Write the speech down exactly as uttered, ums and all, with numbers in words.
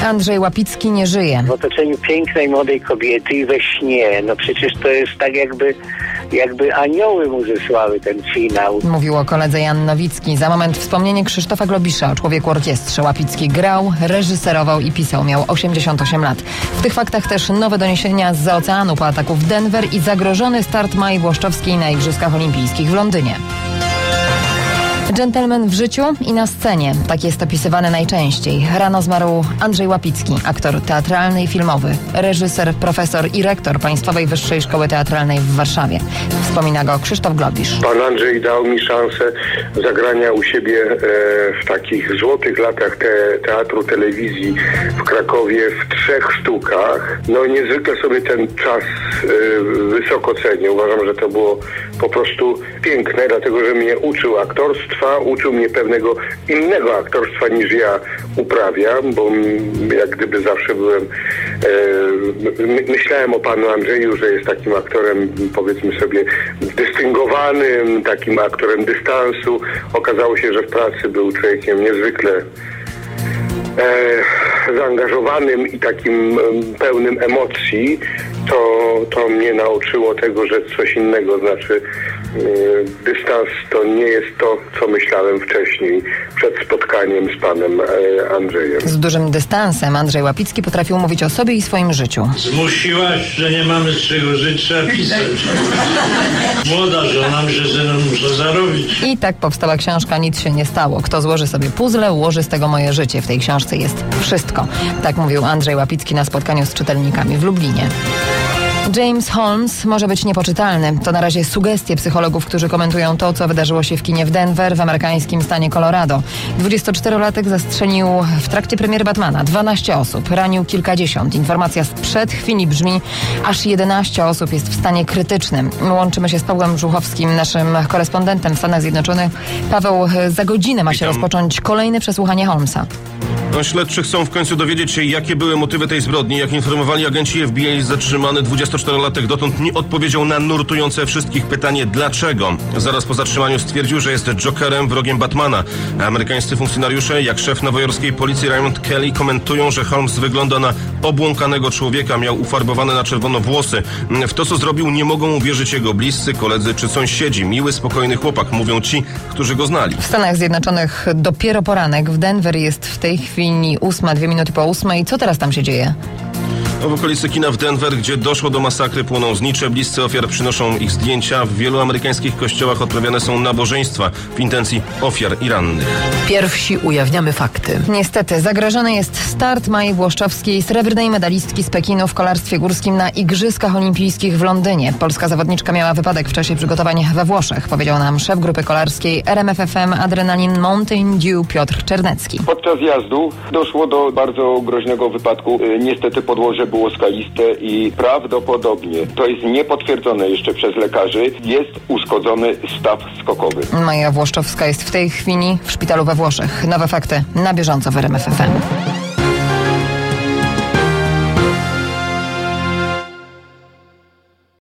Andrzej Łapicki nie żyje. W otoczeniu pięknej, młodej kobiety i we śnie. No przecież to jest tak jakby, jakby anioły mu zesłały ten finał. Mówił o koledze Jan Nowicki. Za moment wspomnienie Krzysztofa Globisza o człowieku orkiestrze. Łapicki grał, reżyserował i pisał. Miał osiemdziesiąt osiem lat. W tych faktach też nowe doniesienia z oceanu po ataku w Denver i zagrożony start Mai Włoszczowskiej na Igrzyskach Olimpijskich w Londynie. Dżentelmen w życiu i na scenie. Tak jest opisywany najczęściej. Rano zmarł Andrzej Łapicki, aktor teatralny i filmowy, reżyser, profesor i rektor Państwowej Wyższej Szkoły Teatralnej w Warszawie. Wspomina go Krzysztof Globisz. Pan Andrzej dał mi szansę zagrania u siebie e, w takich złotych latach te, teatru, telewizji w Krakowie w trzech sztukach. No niezwykle sobie ten czas e, wysoko cenię. Uważam, że to było po prostu piękne, dlatego że mnie uczył aktorstwa, uczył mnie pewnego innego aktorstwa niż ja uprawiam, bo jak gdyby zawsze byłem, e, my, myślałem o panu Andrzeju, że jest takim aktorem, powiedzmy sobie, dystyngowanym, takim aktorem dystansu. Okazało się, że w pracy był człowiekiem niezwykle e, zaangażowanym i takim e, pełnym emocji. To, to mnie nauczyło tego, że coś innego znaczy yy, dystans to nie jest to, co myślałem wcześniej przed spotkaniem z panem e, Andrzejem. Z dużym dystansem Andrzej Łapicki potrafił mówić o sobie i swoim życiu. Zmusiłaś, że nie mamy z czego żyć, trzeba pisać. Młoda żona, że synem muszę zarobić. I tak powstała książka Nic się nie stało. Kto złoży sobie puzzle, ułoży z tego moje życie. W tej książce jest wszystko. Tak mówił Andrzej Łapicki na spotkaniu z czytelnikami w Lublinie. James Holmes może być niepoczytalny. To na razie sugestie psychologów, którzy komentują to, co wydarzyło się w kinie w Denver w amerykańskim stanie Colorado. dwudziestoczterolatek zastrzelił w trakcie premiery Batmana dwanaście osób, ranił kilkadziesiąt. Informacja sprzed chwili brzmi, aż jedenaście osób jest w stanie krytycznym. Łączymy się z Pawłem Żuchowskim, naszym korespondentem w Stanach Zjednoczonych. Paweł, za godzinę ma się Witam. rozpocząć kolejne przesłuchanie Holmesa. No, śledczy chcą w końcu dowiedzieć się, jakie były motywy tej zbrodni. Jak informowali agenci F B I, zatrzymany dwudziestoczterolatek dotąd nie odpowiedział na nurtujące wszystkich pytanie dlaczego. Zaraz po zatrzymaniu stwierdził, że jest Jokerem, wrogiem Batmana. Amerykańscy funkcjonariusze, jak szef nowojorskiej policji Raymond Kelly, komentują, że Holmes wygląda na obłąkanego człowieka, miał ufarbowane na czerwono włosy. W to, co zrobił, nie mogą uwierzyć jego bliscy, koledzy czy sąsiedzi. Miły, spokojny chłopak, mówią ci, którzy go znali. W Stanach Zjednoczonych dopiero poranek. W Denver jest w tej chwili ósma, dwie minuty po ósmej. Co teraz tam się dzieje? W okolicy kina w Denver, gdzie doszło do masakry, płoną znicze. Bliscy ofiar przynoszą ich zdjęcia. W wielu amerykańskich kościołach odprawiane są nabożeństwa w intencji ofiar i rannych. Pierwsi ujawniamy fakty. Niestety, zagrożony jest start Mai Włoszczowskiej, srebrnej medalistki z Pekinu w kolarstwie górskim na Igrzyskach Olimpijskich w Londynie. Polska zawodniczka miała wypadek w czasie przygotowań we Włoszech, powiedział nam szef grupy kolarskiej R M F F M Adrenalin Mountain Dew Piotr Czernecki. Podczas jazdu doszło do bardzo groźnego wypadku. Niestety podłoże było skaliste i prawdopodobnie, to jest niepotwierdzone jeszcze przez lekarzy, jest uszkodzony staw skokowy. Maja Włoszczowska jest w tej chwili w szpitalu we Włoszech. Nowe fakty na bieżąco w R M F F M.